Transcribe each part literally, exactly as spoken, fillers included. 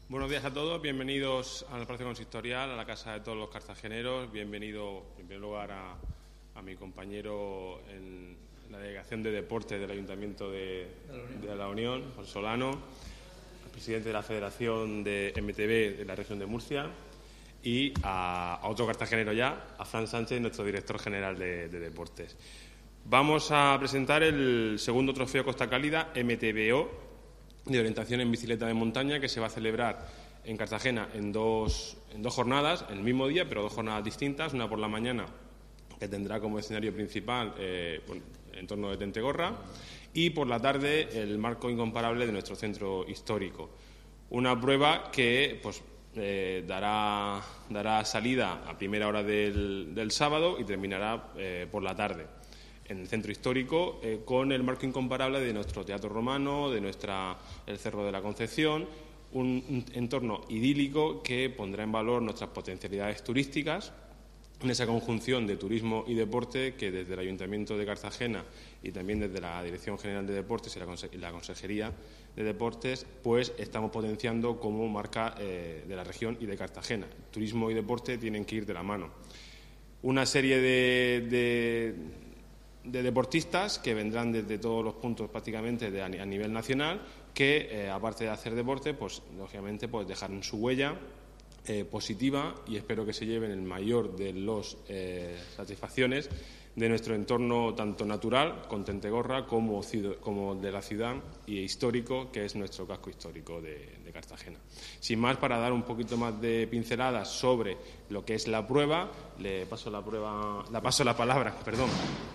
Buenos días a todos, bienvenidos al Palacio Consistorial, a la Casa de todos los cartageneros. Bienvenido, en primer lugar, a, a mi compañero en la Delegación de Deportes del Ayuntamiento de, de La Unión, José Solano, al presidente de la Federación de M T B de la región de Murcia y a, a otro cartagenero ya, a Fran Sánchez, nuestro director general de, de Deportes. Vamos a presentar el segundo trofeo Costa Cálida M T B O de orientación en bicicleta de montaña, que se va a celebrar en Cartagena en dos, en dos jornadas, en el mismo día, pero dos jornadas distintas, una por la mañana, que tendrá como escenario principal eh, bueno, el entorno de Tentegorra, y por la tarde el marco incomparable de nuestro centro histórico. Una prueba que pues, eh, dará, dará salida a primera hora del, del sábado y terminará eh, por la tarde en el centro histórico, eh, con el marco incomparable de nuestro Teatro Romano, de nuestra el Cerro de la Concepción, un, un entorno idílico que pondrá en valor nuestras potencialidades turísticas, en esa conjunción de turismo y deporte que desde el Ayuntamiento de Cartagena y también desde la Dirección General de Deportes y la, Conse- y la Consejería de Deportes, pues estamos potenciando como marca eh, de la región y de Cartagena. Turismo y deporte tienen que ir de la mano. Una serie de... de de deportistas que vendrán desde todos los puntos prácticamente de, a nivel nacional, que eh, aparte de hacer deporte, pues lógicamente pues dejarán su huella eh, positiva, y espero que se lleven el mayor de las eh, satisfacciones de nuestro entorno tanto natural, con Tentegorra, como, como de la ciudad y histórico, que es nuestro casco histórico de, de Cartagena. Sin más, para dar un poquito más de pinceladas sobre lo que es la prueba, le paso la prueba, la paso la palabra, perdón,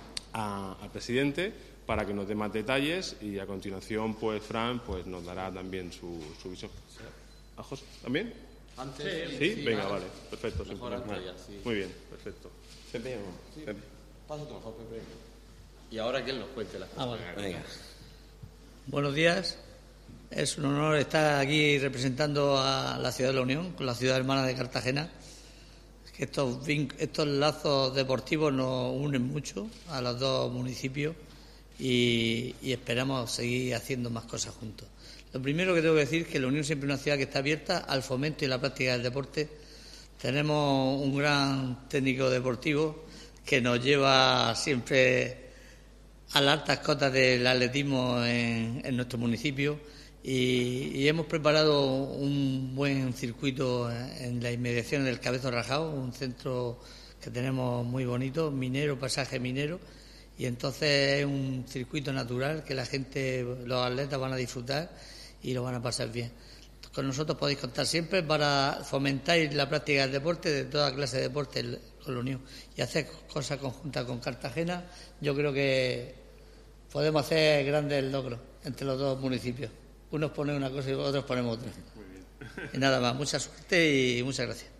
A, al presidente para que nos dé más detalles, y a continuación pues Fran pues nos dará también su, su visión. ¿A José también? Antes, ¿Sí? sí, sí Venga, antes. vale, perfecto. Mejor antes ya, sí. Muy bien, perfecto. Pepe, Sí. Pepe. Pásate mejor, Pepe. Y ahora que él nos cuente las Ah, cosas. vale. Venga. Buenos días. Es un honor estar aquí representando a la ciudad de La Unión, con la ciudad hermana de Cartagena. Es que estos, vin- estos lazos deportivos nos unen mucho a los dos municipios y, y esperamos seguir haciendo más cosas juntos. Lo primero que tengo que decir es que La Unión siempre es una ciudad que está abierta al fomento y la práctica del deporte. Tenemos un gran técnico deportivo que nos lleva siempre a las altas cotas del atletismo en, en nuestro municipio, y, y hemos preparado un buen circuito en la inmediación del Cabezo Rajado, un centro que tenemos muy bonito, minero, pasaje minero, y entonces es un circuito natural que la gente, los atletas van a disfrutar y lo van a pasar bien. Con nosotros podéis contar siempre para fomentar la práctica del deporte, de toda clase de deporte con La Unión, y hacer cosas conjuntas con Cartagena. Yo creo que podemos hacer grandes logros entre los dos municipios. Unos ponen una cosa y otros ponemos otra. Y nada más, mucha suerte y muchas gracias.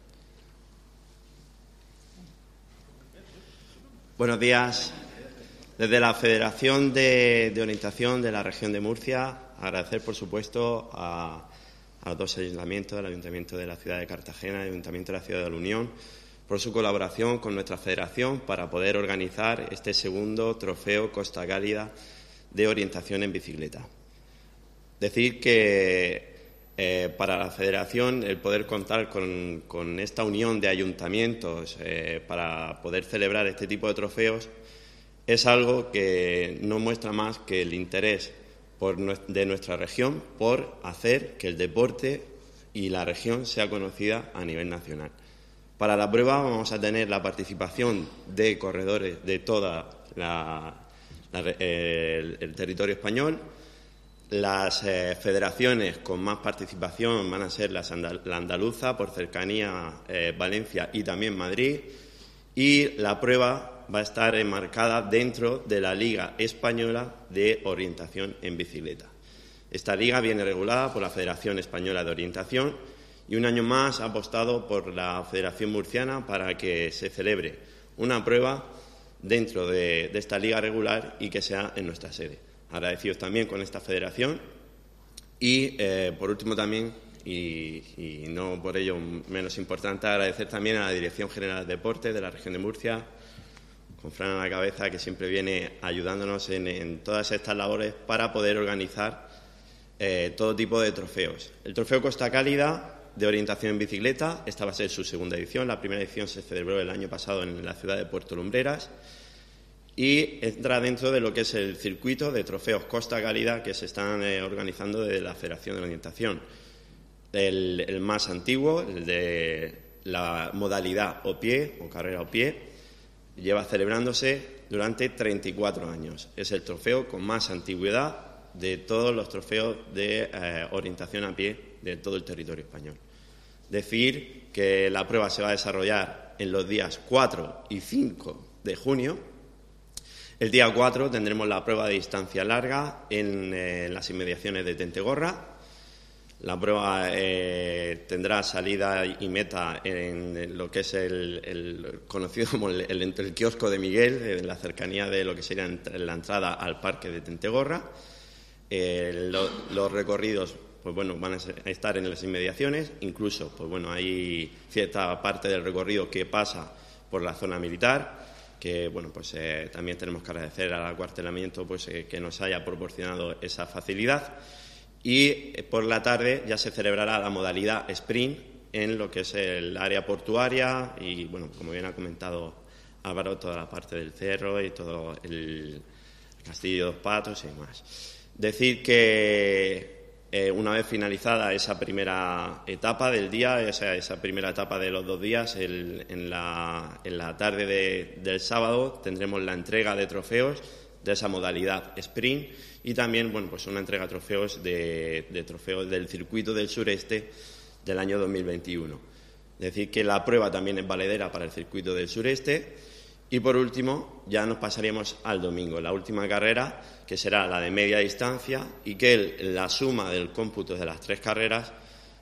Buenos días. Desde la Federación de, de Orientación de la región de Murcia, agradecer, por supuesto, a, a los dos ayuntamientos, el Ayuntamiento de la ciudad de Cartagena y el Ayuntamiento de la ciudad de La Unión, por su colaboración con nuestra federación para poder organizar este segundo trofeo Costa Cálida de orientación en bicicleta. Decir que eh, para la federación el poder contar con, con esta unión de ayuntamientos eh, para poder celebrar este tipo de trofeos es algo que no muestra más que el interés por, de nuestra región por hacer que el deporte y la región sea conocida a nivel nacional. Para la prueba vamos a tener la participación de corredores de todo la, la, el, el territorio español. Las eh, federaciones con más participación van a ser las andal la andaluza, por cercanía eh, Valencia y también Madrid, y la prueba va a estar enmarcada dentro de la Liga Española de Orientación en Bicicleta. Esta liga viene regulada por la Federación Española de Orientación y un año más ha apostado por la Federación Murciana para que se celebre una prueba dentro de, de esta liga regular y que sea en nuestra sede. Agradecidos también con esta federación y, eh, por último, también, y, y no por ello menos importante, agradecer también a la Dirección General de Deportes de la región de Murcia, con Fran a la cabeza, que siempre viene ayudándonos en, en todas estas labores para poder organizar eh, todo tipo de trofeos. El trofeo Costa Cálida de orientación en bicicleta, esta va a ser su segunda edición. La primera edición se celebró el año pasado en la ciudad de Puerto Lumbreras y entra dentro de lo que es el circuito de trofeos Costa Cálida que se están eh, organizando desde la Federación de Orientación. El, el más antiguo, el de la modalidad o pie o carrera o pie, lleva celebrándose durante treinta y cuatro años. Es el trofeo con más antigüedad de todos los trofeos de eh, orientación a pie de todo el territorio español. Decir que la prueba se va a desarrollar en los días cuatro y cinco de junio. El día cuatro tendremos la prueba de distancia larga en eh, las inmediaciones de Tentegorra. La prueba eh, tendrá salida y meta en lo que es el, el conocido como el, el, el kiosco de Miguel, en la cercanía de lo que sería la entrada al parque de Tentegorra. Eh, lo, los recorridos pues bueno, van a estar en las inmediaciones, incluso pues bueno, hay cierta parte del recorrido que pasa por la zona militar, que bueno, pues eh, también tenemos que agradecer al acuartelamiento pues, eh, que nos haya proporcionado esa facilidad. Y eh, por la tarde ya se celebrará la modalidad sprint en lo que es el área portuaria y, bueno, como bien ha comentado Álvaro, toda la parte del cerro y todo el Castillo de los Patos y demás. Decir que Eh, una vez finalizada esa primera etapa del día, esa, esa primera etapa de los dos días, el, en, la, en la tarde de, del sábado tendremos la entrega de trofeos de esa modalidad sprint y también bueno, pues una entrega de trofeos, de, de trofeos del circuito del sureste del año dos mil veintiuno. Es decir, que la prueba también es valedera para el circuito del sureste. Y, por último, ya nos pasaríamos al domingo, la última carrera, que será la de media distancia y que el, la suma del cómputo de las tres carreras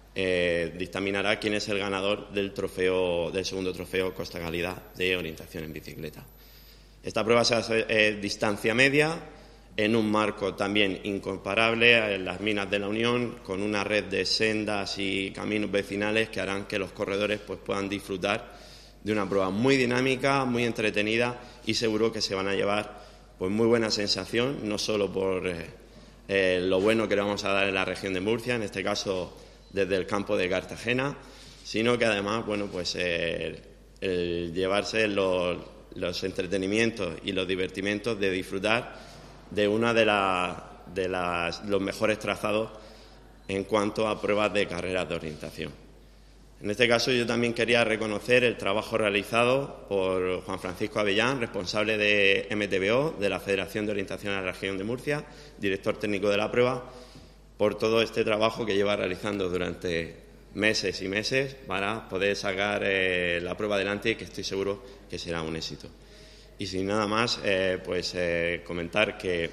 eh, dictaminará quién es el ganador del, trofeo, del segundo trofeo Costa Cálida de orientación en bicicleta. Esta prueba se hace eh, distancia media, en un marco también incomparable en las minas de la Unión, con una red de sendas y caminos vecinales que harán que los corredores pues, puedan disfrutar de una prueba muy dinámica, muy entretenida y seguro que se van a llevar pues muy buena sensación, no solo por eh, eh, lo bueno que le vamos a dar en la región de Murcia, en este caso desde el campo de Cartagena, sino que además, bueno, pues eh, el llevarse los, los entretenimientos y los divertimentos de disfrutar de una de, la, de las, los mejores trazados en cuanto a pruebas de carreras de orientación. En este caso yo también quería reconocer el trabajo realizado por Juan Francisco Avellán, responsable de M T B O, de la Federación de Orientación a la Región de Murcia, director técnico de la prueba, por todo este trabajo que lleva realizando durante meses y meses para poder sacar eh, la prueba adelante y que estoy seguro que será un éxito. Y sin nada más, eh, pues eh, comentar que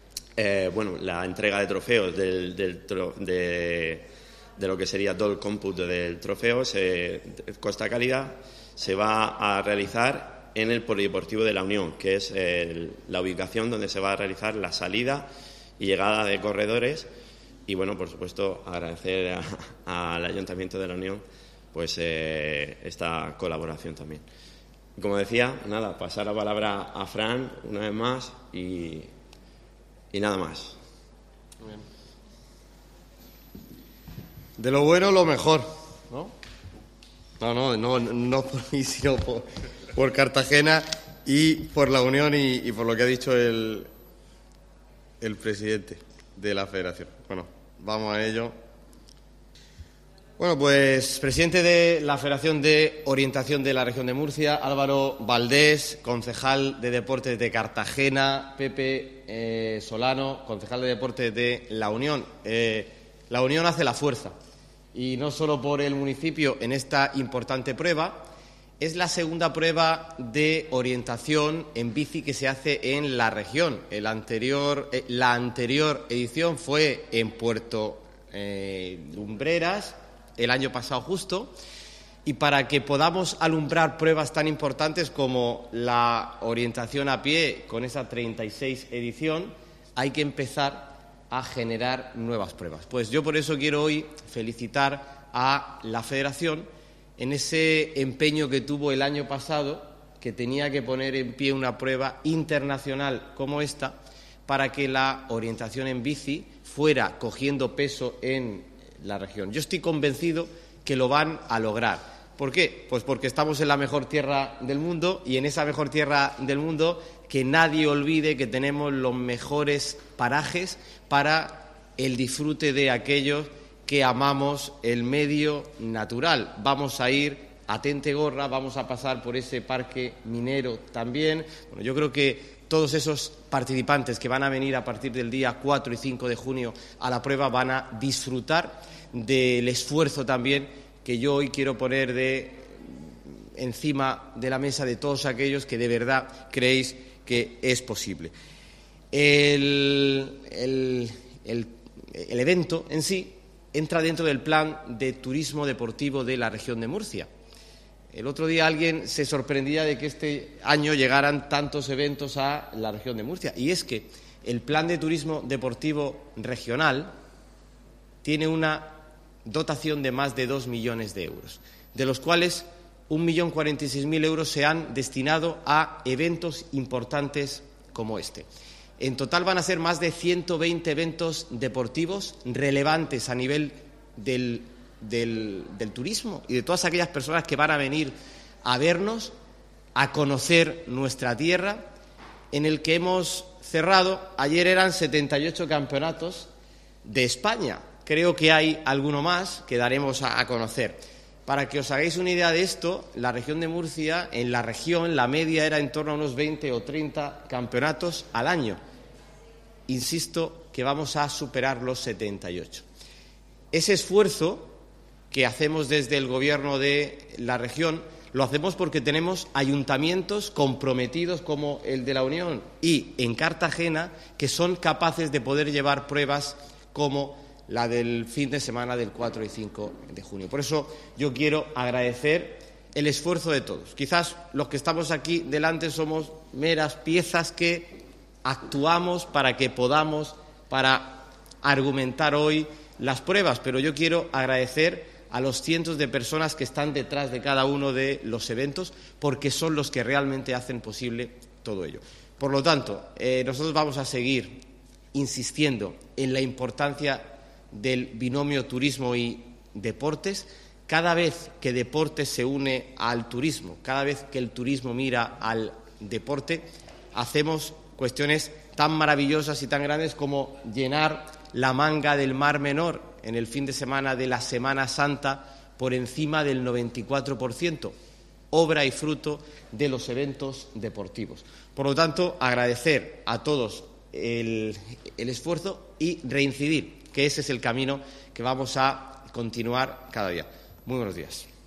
eh, bueno, la entrega de trofeos del, del tro, de... de lo que sería todo el cómputo del trofeo se, Costa Cálida se va a realizar en el Polideportivo de la Unión, que es el, la ubicación donde se va a realizar la salida y llegada de corredores y, bueno, por supuesto, agradecer a, al Ayuntamiento de la Unión pues eh, esta colaboración también. Como decía, nada, pasar la palabra a Fran una vez más y, y nada más. Muy bien. De lo bueno, lo mejor, ¿no? No, no, no, no por mí, sino por, por Cartagena y por la Unión y, y por lo que ha dicho el, el presidente de la Federación. Bueno, vamos a ello. Bueno, pues presidente de la Federación de Orientación de la Región de Murcia, Álvaro Valdés, concejal de Deportes de Cartagena, Pepe eh, Solano, concejal de Deportes de la Unión. Eh, la Unión hace la fuerza. Y no solo por el municipio en esta importante prueba, es la segunda prueba de orientación en bici que se hace en la región. El anterior, eh, la anterior edición fue en Puerto eh, Lumbreras, el año pasado justo, y para que podamos alumbrar pruebas tan importantes como la orientación a pie con esa treinta y seis edición, hay que empezar a generar nuevas pruebas. Pues yo por eso quiero hoy felicitar a la Federación en ese empeño que tuvo el año pasado, que tenía que poner en pie una prueba internacional como esta para que la orientación en bici fuera cogiendo peso en la región. Yo estoy convencido que lo van a lograr. ¿Por qué? Pues porque estamos en la mejor tierra del mundo y en esa mejor tierra del mundo que nadie olvide que tenemos los mejores parajes para el disfrute de aquellos que amamos el medio natural. Vamos a ir a Tentegorra, vamos a pasar por ese parque minero también. Bueno, yo creo que todos esos participantes que van a venir a partir del día cuatro y cinco de junio a la prueba van a disfrutar del esfuerzo también que yo hoy quiero poner de, encima de la mesa de todos aquellos que de verdad creéis que es posible. El, el, el, el evento en sí entra dentro del plan de turismo deportivo de la región de Murcia. El otro día alguien se sorprendía de que este año llegaran tantos eventos a la región de Murcia. Y es que el plan de turismo deportivo regional tiene una dotación de más de dos millones de euros, de los cuales un millón cuarenta y seis mil euros se han destinado a eventos importantes como este. En total van a ser más de ciento veinte eventos deportivos relevantes a nivel del Del, del turismo y de todas aquellas personas que van a venir a vernos, a conocer nuestra tierra, en el que hemos cerrado, ayer eran setenta y ocho campeonatos de España. Creo que hay alguno más que daremos a, a conocer. Para que os hagáis una idea de esto, la región de Murcia, en la región, la media era en torno a unos veinte o treinta campeonatos al año. Insisto que vamos a superar los setenta y ocho. Ese esfuerzo que hacemos desde el Gobierno de la región, lo hacemos porque tenemos ayuntamientos comprometidos como el de la Unión y en Cartagena que son capaces de poder llevar pruebas como la del fin de semana del cuatro y cinco de junio. Por eso yo quiero agradecer el esfuerzo de todos. Quizás los que estamos aquí delante somos meras piezas que actuamos para que podamos, para argumentar hoy las pruebas, pero yo quiero agradecer a los cientos de personas que están detrás de cada uno de los eventos, porque son los que realmente hacen posible todo ello. Por lo tanto, eh, nosotros vamos a seguir insistiendo en la importancia del binomio turismo y deportes. Cada vez que deporte se une al turismo, cada vez que el turismo mira al deporte, hacemos cuestiones tan maravillosas y tan grandes como llenar la Manga del Mar Menor en el fin de semana de la Semana Santa por encima del noventa y cuatro por ciento, obra y fruto de los eventos deportivos. Por lo tanto, agradecer a todos el, el esfuerzo y reincidir que ese es el camino que vamos a continuar cada día. Muy buenos días.